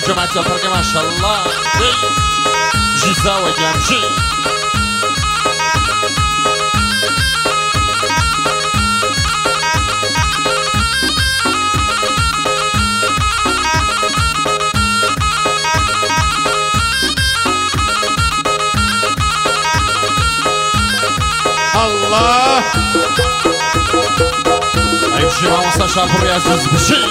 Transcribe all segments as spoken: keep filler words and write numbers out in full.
جماعة الفرقة ما شاء الله جيزة وجامشي الله يمشي مع مستشار الرياض بشي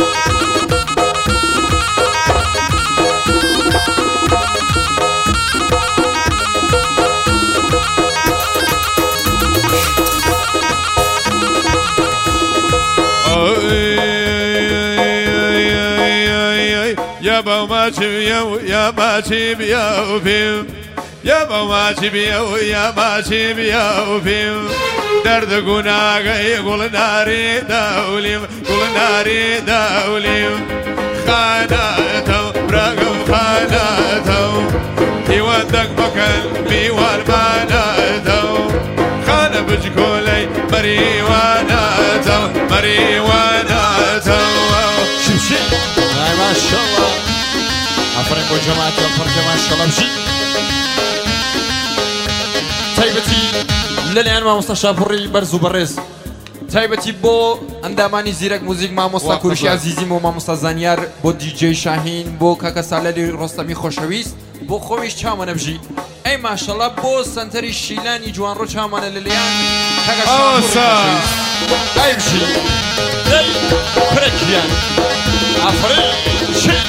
يا بوماتي يا ماتي بيا وفيم يا بوماتي بيا ويا ماتي بيا وفيم درد قناقة يقول ناري دوليم قول ناري دوليم خاناته برقم خاناته يودك بكل ميوان ماناته خانة بجكولي مريواناته مريواناته شمشي هاي ما شاء الله عفرين بو جماعة الفرقة ما شاء الله بشي تايبتي لليان ما مستشار بوري برزو برز تايبتي بو انداماني زيرك موزيك ما مستا كورشي عزيزي مو ما مستا زانيار بو دي جي شاهين بو كاكا سالالي رستمي خوشويست بو خويش چامانه بجي اي ما شاء الله بو سنتري شيلاني جوان رو چامانه لليان كاكا شاهين اي بجي اي بركيان عفرين شي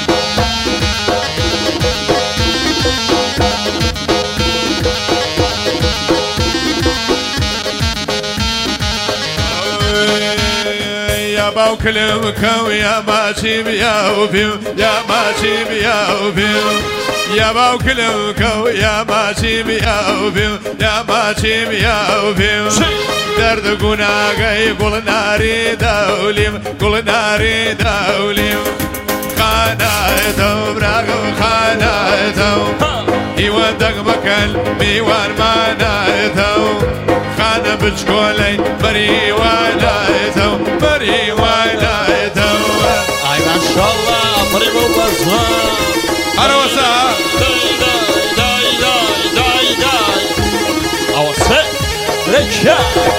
يا باوكلمك ويا ماشي بيا وفيم يا ماشي بيا وفيم يا باوكلمك ويا ماشي بيا وفيم يا ماشي بيا وفيم درد قناقة يقول ناري دوليم قول ناري دوليم خاناته براقم خاناته يودق بكل ميوان ماناته خانة بجكولي مريواناته مريواناته اي ما شاء الله فريق البزهار أنا وسام داي داي داي داي داي داي اوسع ركيا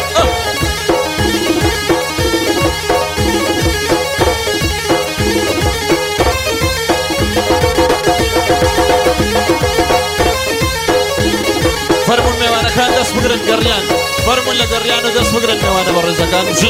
فرمون ميوانا كان دس بقرن قريان فرمون لقريان ودس بقرن ميوانا برزا كان مشي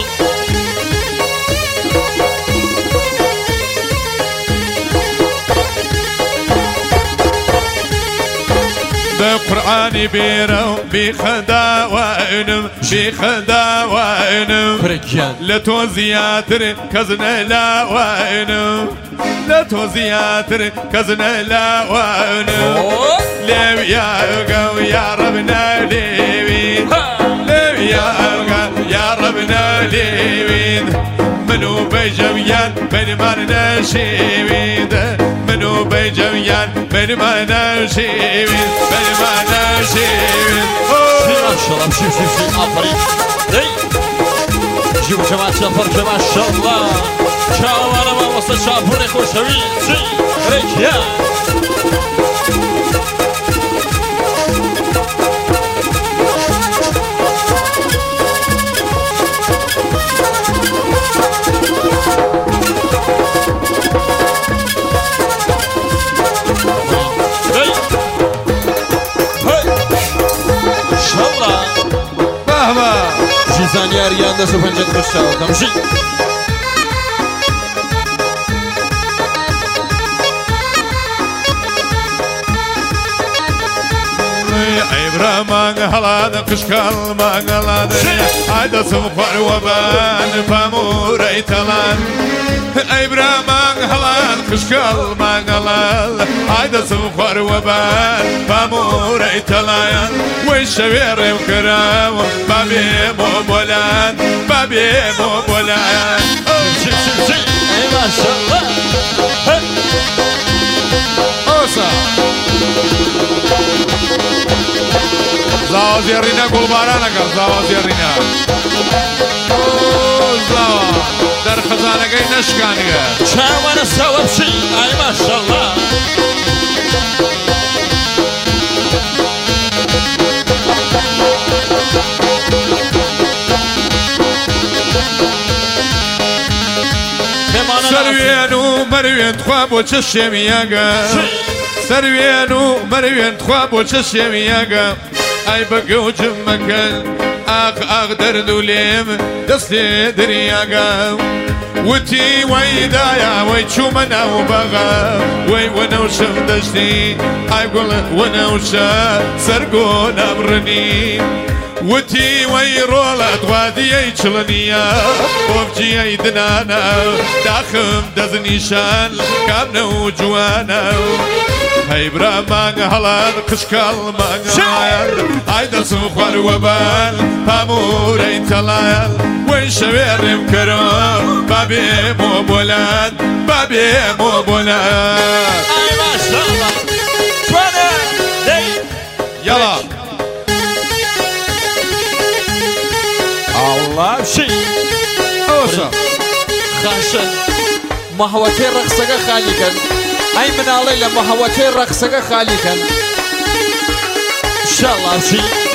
بقرآني بيرو بخدا وانم بخدا وانم فريكيان لتوزياتر كزنا لا وانم لتوزياتر كزنا لا وانم لو يا قو يا ربنا ليوين لو يا قو يا ربنا ليوين منو بجويان بن ما نشيوين منو بجويان بن ما نشيوين بن ما نشيوين ما شاء الله مشي مشي مشي عفرين دي جيبوا جماعة الفرقة ما شاء الله شاوانا ما وصل شافوني خوشوي جي ريكيان جيزانيار ياندس وفنجت خشاو تمشي عبرة مانغلان قشكال مانغلان عدا سمخور وبان فاموري تلان عبرة مانغلان قشكال مانغلان عدا سمخور وبان فاموري تلان والشوير وكرام بابي موبولان بابي موبولان شي شي شي اي ما شاء الله اوسا زاو زيرينا قول بارانا قال زاو زيرينا زاو در خزانة قاي نشكانية شاوانا سوا بشي اي ما شاء الله مروين تخوا بو چشمياگا سروين و مروين تخوا بو چشمياگا اي بقو جمكن اخ اخ دردو ليم دستي درياگا وتي ويدايا وي شومنا وبغا وي ونوشم دشتي اي قول ونوشا سرقون امرني وتي وي رولت وادي يشلنيا وفجي يدنانا داخم دزنيشان كامنا وجوانا هاي برا مانغ هلان قشكال مانغ هايل هايدا سوخوار وبال باموري تلايل وين شويرم كرو بابي مو بولاد بابي مو بولاد اي ما شاء الله شوانا دي يلا الله شيء اوسا خاشن محوتي رقصك خالقا اي من علي لما محوتي رقصك خالقا ان شاء الله شيء